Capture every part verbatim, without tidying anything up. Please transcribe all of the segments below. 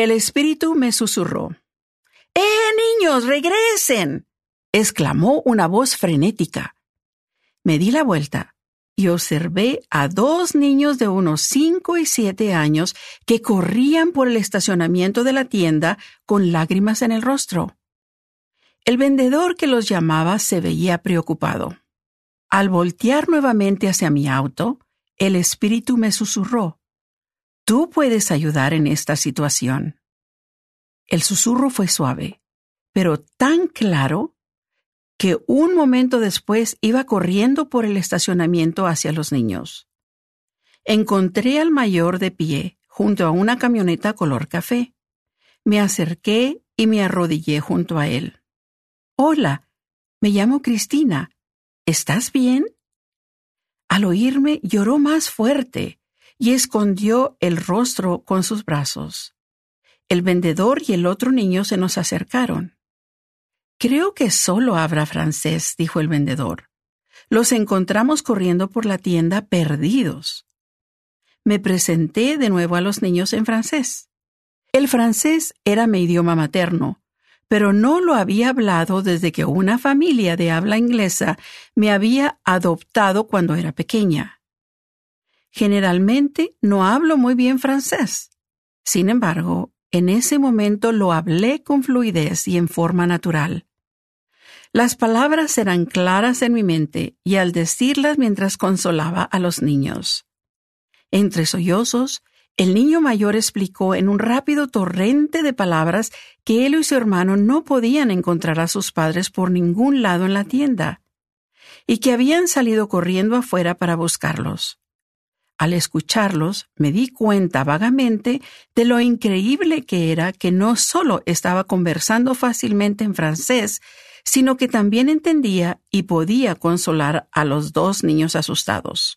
El espíritu me susurró. ¡Eh, niños, regresen!, exclamó una voz frenética. Me di la vuelta y observé a dos niños de unos cinco y siete años que corrían por el estacionamiento de la tienda con lágrimas en el rostro. El vendedor que los llamaba se veía preocupado. Al voltear nuevamente hacia mi auto, el espíritu me susurró. Tú puedes ayudar en esta situación. El susurro fue suave, pero tan claro que un momento después iba corriendo por el estacionamiento hacia los niños. Encontré al mayor de pie junto a una camioneta color café. Me acerqué y me arrodillé junto a él. Hola, me llamo Cristina. ¿Estás bien? Al oírme, lloró más fuerte y escondió el rostro con sus brazos. El vendedor y el otro niño se nos acercaron. Creo que solo habla francés, dijo el vendedor. Los encontramos corriendo por la tienda perdidos. Me presenté de nuevo a los niños en francés. El francés era mi idioma materno, pero no lo había hablado desde que una familia de habla inglesa me había adoptado cuando era pequeña. Generalmente no hablo muy bien francés. Sin embargo, en ese momento lo hablé con fluidez y en forma natural. Las palabras eran claras en mi mente y al decirlas mientras consolaba a los niños. Entre sollozos, el niño mayor explicó en un rápido torrente de palabras que él y su hermano no podían encontrar a sus padres por ningún lado en la tienda y que habían salido corriendo afuera para buscarlos. Al escucharlos, me di cuenta vagamente de lo increíble que era que no solo estaba conversando fácilmente en francés, sino que también entendía y podía consolar a los dos niños asustados.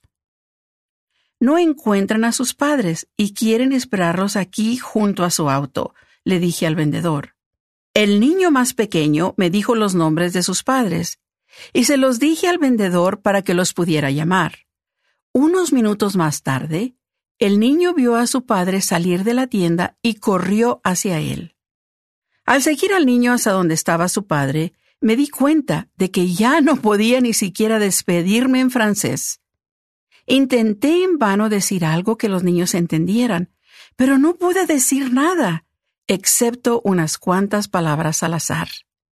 No encuentran a sus padres y quieren esperarlos aquí junto a su auto, le dije al vendedor. El niño más pequeño me dijo los nombres de sus padres y se los dije al vendedor para que los pudiera llamar. Unos minutos más tarde, el niño vio a su padre salir de la tienda y corrió hacia él. Al seguir al niño hasta donde estaba su padre, me di cuenta de que ya no podía ni siquiera despedirme en francés. Intenté en vano decir algo que los niños entendieran, pero no pude decir nada, excepto unas cuantas palabras al azar.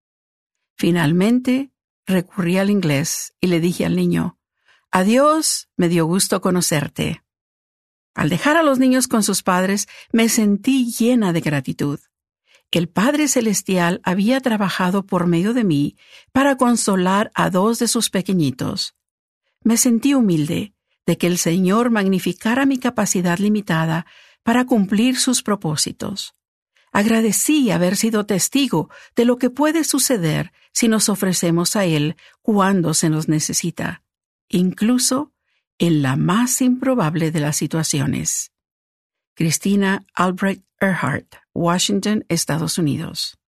Finalmente, recurrí al inglés y le dije al niño, «Adiós, me dio gusto conocerte». Al dejar a los niños con sus padres, me sentí llena de gratitud. El Padre Celestial había trabajado por medio de mí para consolar a dos de sus pequeñitos. Me sentí humilde de que el Señor magnificara mi capacidad limitada para cumplir sus propósitos. Agradecí haber sido testigo de lo que puede suceder si nos ofrecemos a Él cuando se nos necesita, incluso en la más improbable de las situaciones. Christina Albrecht Earhart, Washington, Estados Unidos.